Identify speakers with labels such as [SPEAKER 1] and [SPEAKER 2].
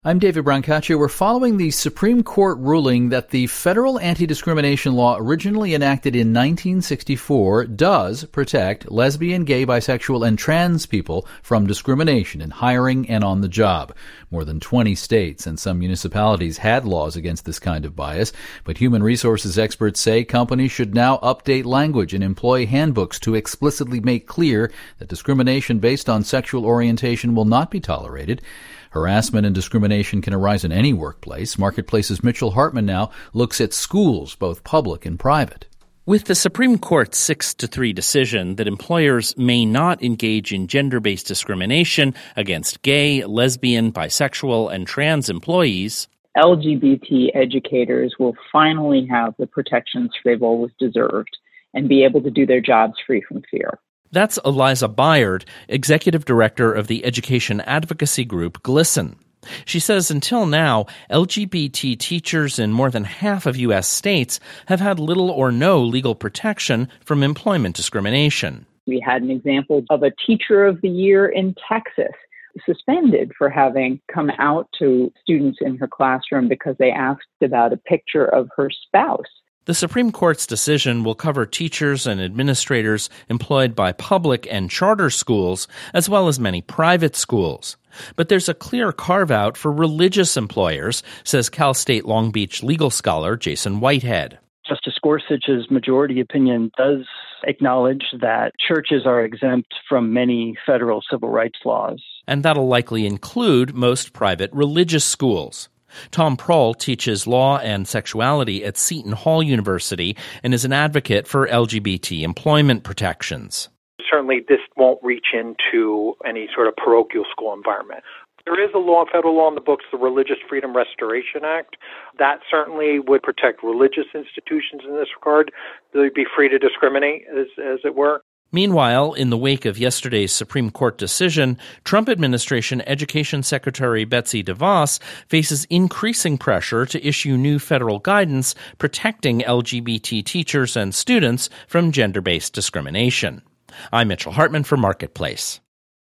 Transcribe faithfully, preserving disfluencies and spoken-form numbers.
[SPEAKER 1] I'm David Brancaccio. We're following the Supreme Court ruling that the federal anti-discrimination law originally enacted in nineteen sixty-four does protect lesbian, gay, bisexual, and trans people from discrimination in hiring and on the job. More than twenty states and some municipalities had laws against this kind of bias, but human resources experts say companies should now update language in employee handbooks to explicitly make clear that discrimination based on sexual orientation will not be tolerated. Harassment and discrimination can arise in any workplace. Marketplace's Mitchell Hartman now looks at schools, both public and private.
[SPEAKER 2] With the Supreme Court's six to three decision that employers may not engage in gender-based discrimination against gay, lesbian, bisexual, and trans employees,
[SPEAKER 3] L G B T educators will finally have the protections they've always deserved and be able to do their jobs free from fear.
[SPEAKER 2] That's Eliza Bayard, executive director of the education advocacy group GLSEN. She says until now, L G B T teachers in more than half of U S states have had little or no legal protection from employment discrimination.
[SPEAKER 3] We had an example of a teacher of the year in Texas suspended for having come out to students in her classroom because they asked about a picture of her spouse.
[SPEAKER 2] The Supreme Court's decision will cover teachers and administrators employed by public and charter schools, as well as many private schools. But there's a clear carve-out for religious employers, says Cal State Long Beach legal scholar Jason Whitehead.
[SPEAKER 4] Justice Gorsuch's majority opinion does acknowledge that churches are exempt from many federal civil rights laws.
[SPEAKER 2] And that'll likely include most private religious schools. Tom Prohl teaches law and sexuality at Seton Hall University and is an advocate for L G B T employment protections.
[SPEAKER 5] Certainly, this won't reach into any sort of parochial school environment. There is a law, federal law in the books, the Religious Freedom Restoration Act. That certainly would protect religious institutions in this regard. They'd be free to discriminate, as, as it were.
[SPEAKER 2] Meanwhile, in the wake of yesterday's Supreme Court decision, Trump administration Education Secretary Betsy DeVos faces increasing pressure to issue new federal guidance protecting L G B T teachers and students from gender-based discrimination. I'm Mitchell Hartman for Marketplace.